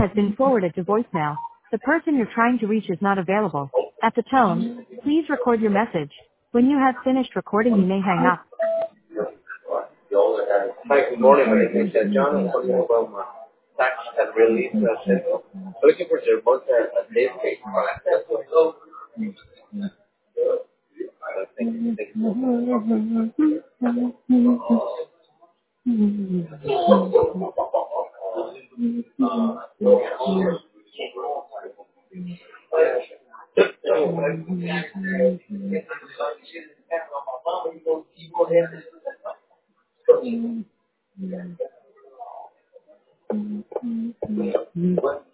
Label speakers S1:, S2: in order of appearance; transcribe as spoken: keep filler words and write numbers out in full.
S1: has been forwarded to voicemail. The person you're trying to reach is not available. At the tone, please record your message. When you have finished recording, you may hang up.
S2: Hi, good morning. My name is uh, John. I'm calling from uh, tax and release uh, center. I'm looking for the remote uh, uh, database for access. So, uh, thank you. Thank you.